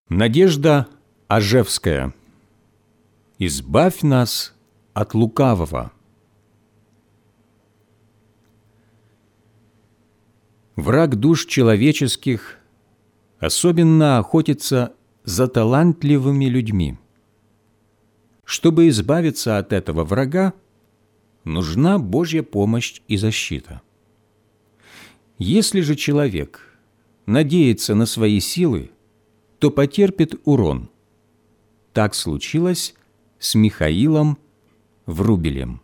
Надежда Ажевская. Избавь нас от лукавого. Враг душ человеческих особенно охотится за талантливыми людьми. Чтобы избавиться от этого врага, нужна Божья помощь и защита. Если же человек надеется на свои силы, то потерпит урон. Так случилось с Михаилом Врубелем.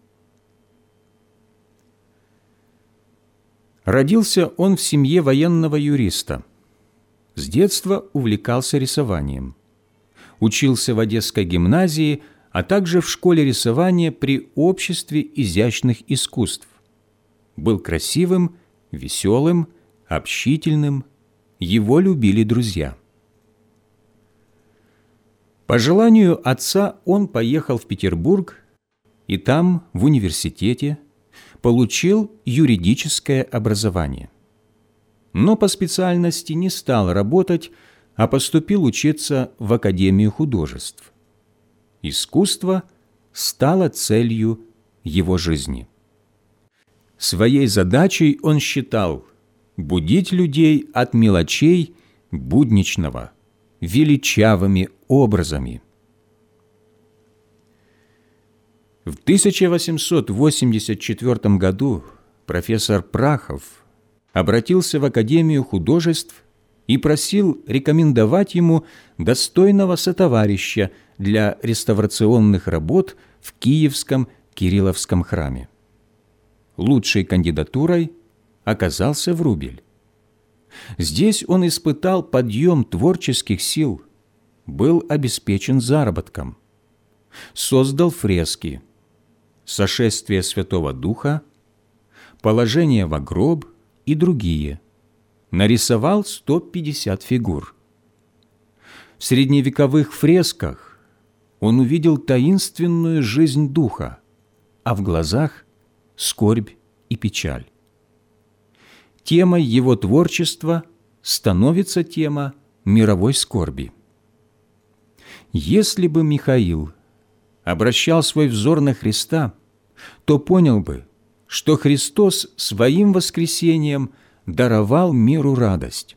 Родился он в семье военного юриста. С детства увлекался рисованием. Учился в Одесской гимназии, а также в школе рисования при Обществе изящных искусств. Был красивым, веселым, общительным. Его любили друзья. По желанию отца он поехал в Петербург и там, в университете, получил юридическое образование. Но по специальности не стал работать, а поступил учиться в Академию художеств. Искусство стало целью его жизни. Своей задачей он считал будить людей от мелочей будничного величавыми образами. В 1884 году профессор Прахов обратился в Академию художеств и просил рекомендовать ему достойного сотоварища для реставрационных работ в Киевском Кирилловском храме. Лучшей кандидатурой оказался Врубель. Здесь он испытал подъем творческих сил, был обеспечен заработком, создал фрески «Сошествие Святого Духа», «Положение во гроб» и другие, нарисовал 150 фигур. В средневековых фресках он увидел таинственную жизнь духа, а в глазах – скорбь и печаль. Темой его творчества становится тема мировой скорби. Если бы Михаил обращал свой взор на Христа, то понял бы, что Христос своим воскресением даровал миру радость.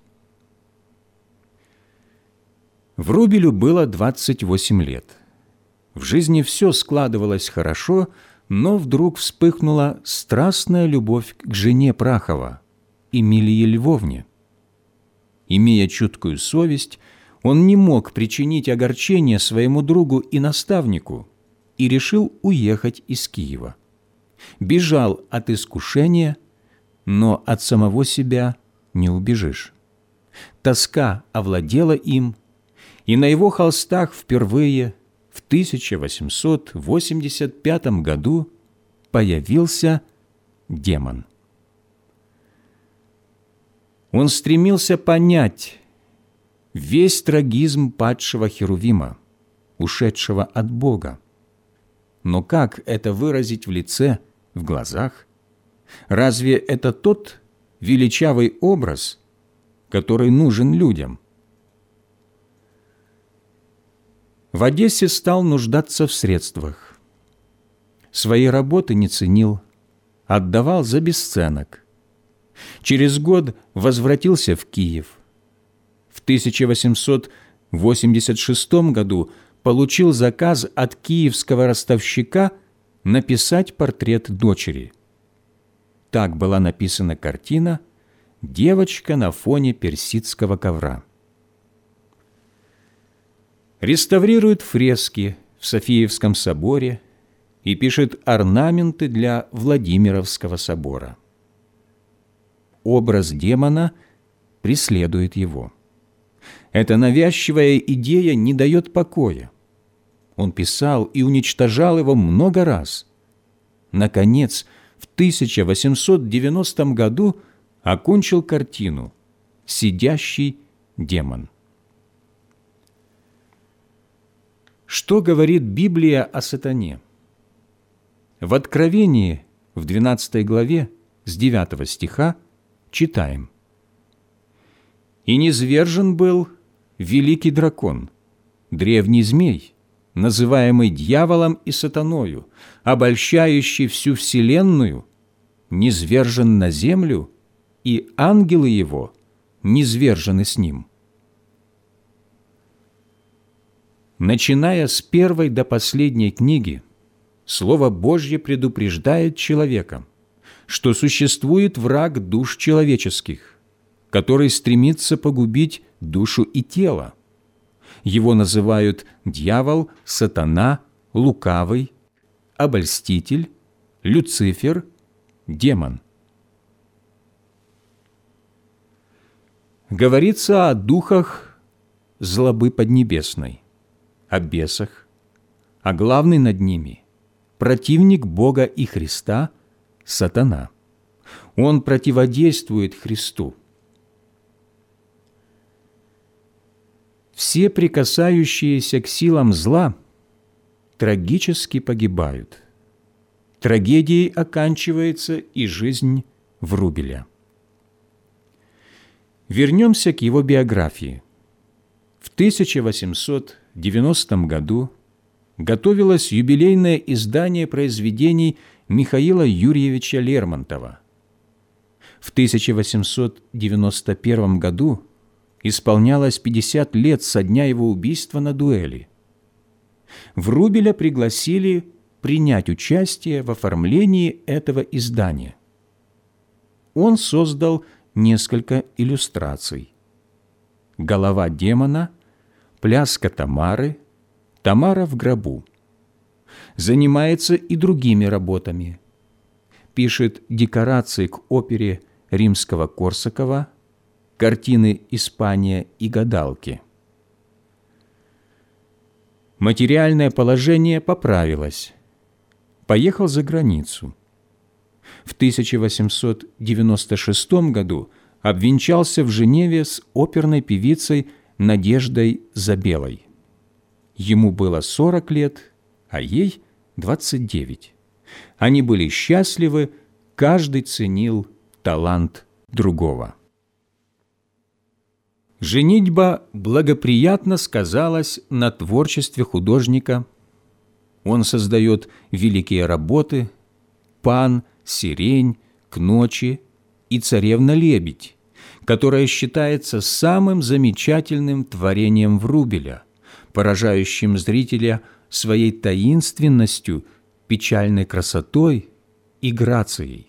Врубелю было 28 лет. В жизни все складывалось хорошо, но вдруг вспыхнула страстная любовь к жене Прахова, Эмилии Львовне. Имея чуткую совесть, он не мог причинить огорчение своему другу и наставнику и решил уехать из Киева. Бежал от искушения, но от самого себя не убежишь. Тоска овладела им, и на его холстах впервые в 1885 году появился демон. Он стремился понять весь трагизм падшего Херувима, ушедшего от Бога. Но как это выразить в лице, в глазах? Разве это тот величавый образ, который нужен людям? В Одессе стал нуждаться в средствах. Своей работы не ценил, отдавал за бесценок. Через год возвратился в Киев. В 1886 году получил заказ от киевского ростовщика написать портрет дочери. Так была написана картина «Девочка на фоне персидского ковра». Реставрирует фрески в Софиевском соборе и пишет орнаменты для Владимировского собора. Образ демона преследует его. Эта навязчивая идея не дает покоя. Он писал и уничтожал его много раз. Наконец, в 1890 году окончил картину «Сидящий демон». Что говорит Библия о сатане? В Откровении, в 12 главе, с 9 стиха, читаем: «И низвержен был великий дракон, древний змей, называемый дьяволом и сатаною, обольщающий всю вселенную, низвержен на землю, и ангелы его низвержены с ним». Начиная с первой до последней книги, Слово Божье предупреждает человека, что существует враг душ человеческих, который стремится погубить душу и тело. Его называют дьявол, сатана, лукавый, обольститель, Люцифер, демон. Говорится о духах злобы поднебесной, о бесах, а главный над ними – противник Бога и Христа – сатана. Он противодействует Христу. Все прикасающиеся к силам зла трагически погибают. Трагедией оканчивается и жизнь Врубеля. Вернемся к его биографии. В 1890 году готовилось юбилейное издание произведений Михаила Юрьевича Лермонтова. В 1891 году исполнялось 50 лет со дня его убийства на дуэли. Врубеля пригласили принять участие в оформлении этого издания. Он создал несколько иллюстраций: «Голова демона», «Пляска Тамары», «Тамара в гробу». Занимается и другими работами. Пишет декорации к опере Римского-Корсакова, картины «Испания» и «Гадалки». Материальное положение поправилось. Поехал за границу. В 1896 году обвенчался в Женеве с оперной певицей Надеждой Забелой. Ему было 40 лет, а ей 29. Они были счастливы, каждый ценил талант другого. Женитьба благоприятно сказалась на творчестве художника. Он создает великие работы «Пан», «Сирень», «К ночи» и «Царевна-лебедь», которая считается самым замечательным творением Врубеля, поражающим зрителя своей таинственностью, печальной красотой и грацией.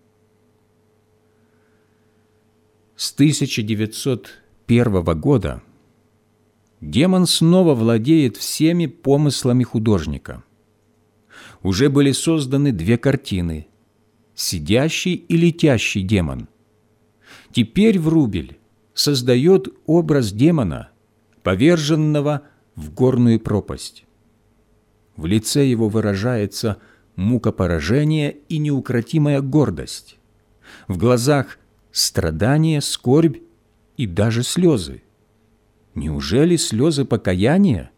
С 1901 года демон снова владеет всеми помыслами художника. Уже были созданы 2 картины «Сидящий и летящий демон». Теперь Врубель создает образ демона, поверженного в горную пропасть. В лице его выражается мука поражения и неукротимая гордость. В глазах страдание, скорбь и даже слезы. Неужели слезы покаяния?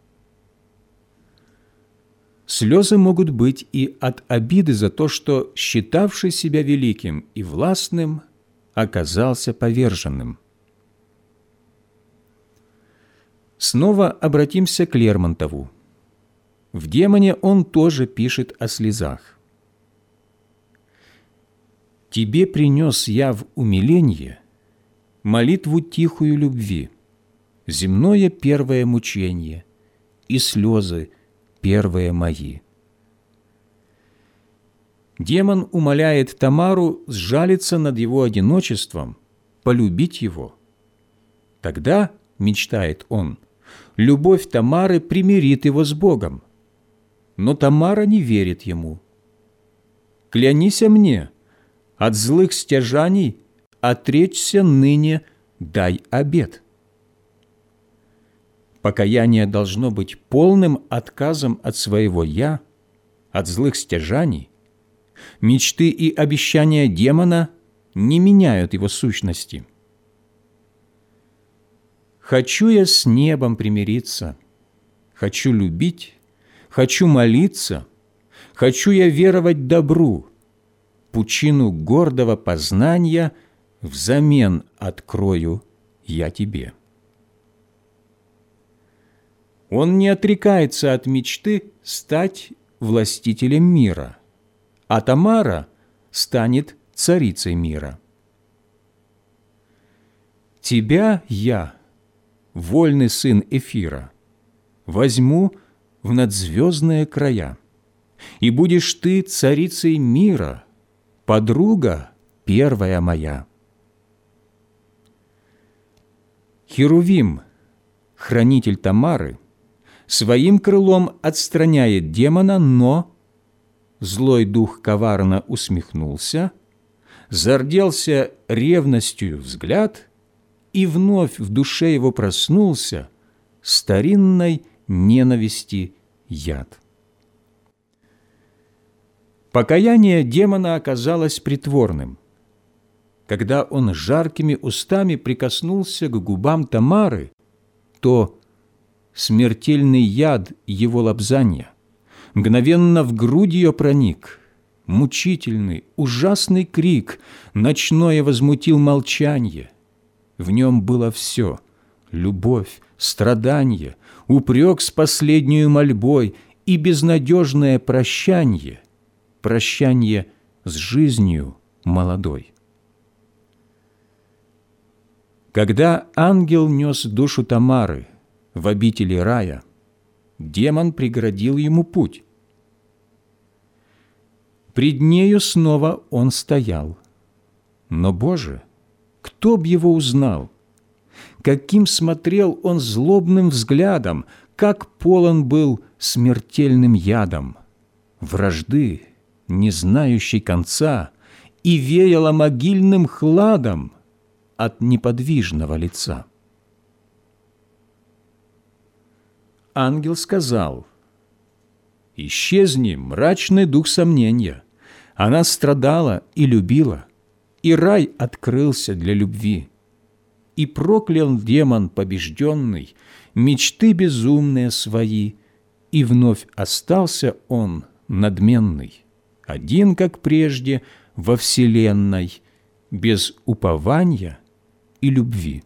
Слезы могут быть и от обиды за то, что считавший себя великим и властным оказался поверженным. Снова обратимся к Лермонтову. В «Демоне» он тоже пишет о слезах. «Тебе принес я в умиленье молитву тихую любви, земное первое мученье и слезы первые мои». Демон умоляет Тамару сжалиться над его одиночеством, полюбить его. Тогда, мечтает он, любовь Тамары примирит его с Богом. Но Тамара не верит ему. «Клянися мне, от злых стяжаний отречься ныне, дай обет». Покаяние должно быть полным отказом от своего «я», от злых стяжаний. Мечты и обещания демона не меняют его сущности. «Хочу я с небом примириться, хочу любить, хочу молиться, хочу я веровать добру, пучину гордого познания взамен открою я тебе». Он не отрекается от мечты стать властителем мира, а Тамара станет царицей мира. Тебя я, вольный сын Эфира, возьму в надзвездные края, и будешь ты царицей мира, подруга первая моя. Херувим, хранитель Тамары, своим крылом отстраняет демона, но злой дух коварно усмехнулся, зарделся ревностью взгляд, и вновь в душе его проснулся старинной ненависти яд. Покаяние демона оказалось притворным. Когда он жаркими устами прикоснулся к губам Тамары, то смертельный яд его лобзанья мгновенно в грудь ее проник. Мучительный, ужасный крик ночное возмутил молчанье. В нем было все – любовь, страдание, упрек с последнюю мольбой и безнадежное прощанье с жизнью молодой. Когда ангел нес душу Тамары в обители рая, демон преградил ему путь. Пред нею снова он стоял. Но, Боже, кто б его узнал? Каким смотрел он злобным взглядом, как полон был смертельным ядом, вражды, не знающей конца, и веяло могильным хладом от неподвижного лица. Ангел сказал: «Исчезни, мрачный дух сомнения. Она страдала и любила, и рай открылся для любви. И проклял демон побежденный мечты безумные свои, и вновь остался он надменный, один, как прежде, во вселенной, без упования и любви».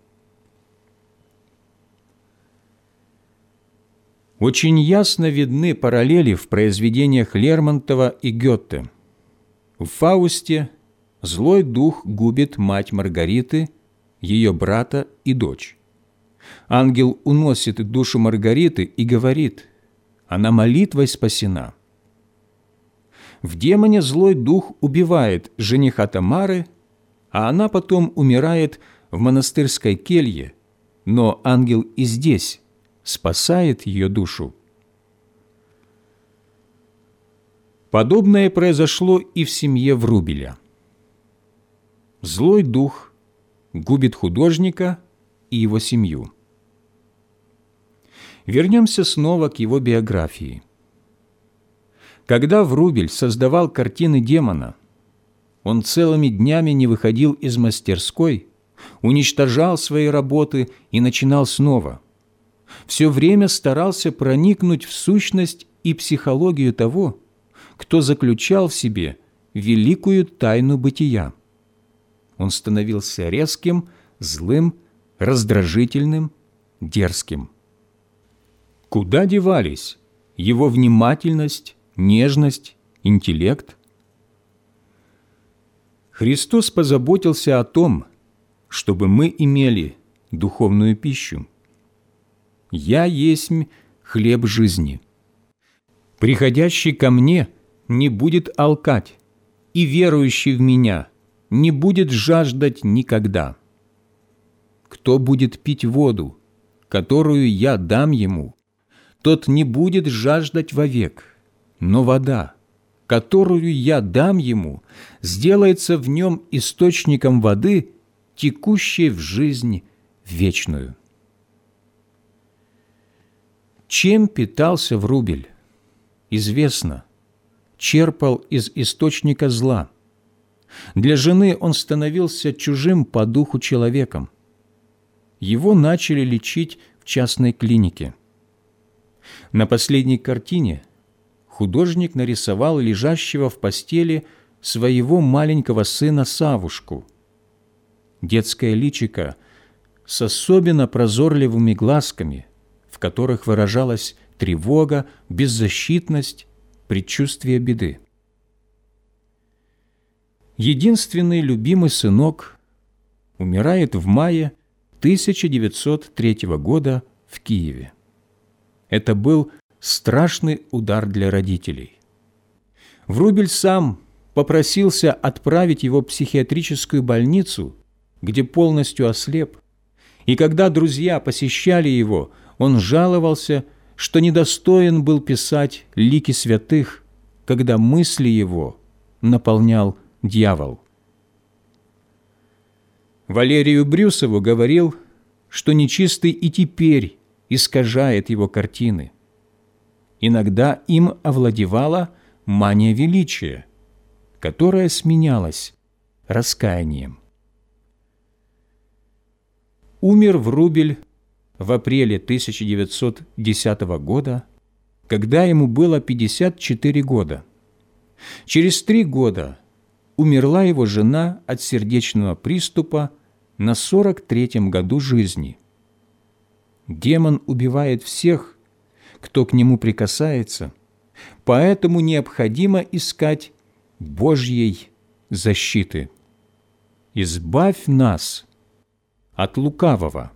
Очень ясно видны параллели в произведениях Лермонтова и Гёте. В «Фаусте» злой дух губит мать Маргариты, ее брата и дочь. Ангел уносит душу Маргариты и говорит: она молитвой спасена. В «Демоне» злой дух убивает жениха Тамары, а она потом умирает в монастырской келье, но ангел и здесь спасает ее душу. Подобное произошло и в семье Врубеля. Злой дух губит художника и его семью. Вернемся снова к его биографии. Когда Врубель создавал картины демона, он целыми днями не выходил из мастерской, уничтожал свои работы и начинал снова. Все время старался проникнуть в сущность и психологию того, кто заключал в себе великую тайну бытия. Он становился резким, злым, раздражительным, дерзким. Куда девались его внимательность, нежность, интеллект? Христос позаботился о том, чтобы мы имели духовную пищу. «Я есмь хлеб жизни. Приходящий ко мне не будет алкать, и верующий в меня не будет жаждать никогда. Кто будет пить воду, которую я дам ему, тот не будет жаждать вовек, но вода, которую я дам ему, сделается в нем источником воды, текущей в жизнь вечную». Чем питался Врубель? Известно. Черпал из источника зла. Для жены он становился чужим по духу человеком. Его начали лечить в частной клинике. На последней картине художник нарисовал лежащего в постели своего маленького сына Савушку. Детское личико с особенно прозорливыми глазками, в которых выражалась тревога, беззащитность, предчувствие беды. Единственный любимый сынок умирает в мае 1903 года в Киеве. Это был страшный удар для родителей. Врубель сам попросился отправить его в психиатрическую больницу, где полностью ослеп, и когда друзья посещали его, он жаловался, что недостоин был писать лики святых, когда мысли его наполнял дьявол. Валерию Брюсову говорил, что нечистый и теперь искажает его картины. Иногда им овладевала мания величия, которая сменялась раскаянием. Умер Врубель в апреле 1910 года, когда ему было 54 года. Через 3 года умерла его жена от сердечного приступа на 43-м году жизни. Демон убивает всех, кто к нему прикасается, поэтому необходимо искать Божьей защиты. Избавь нас от лукавого.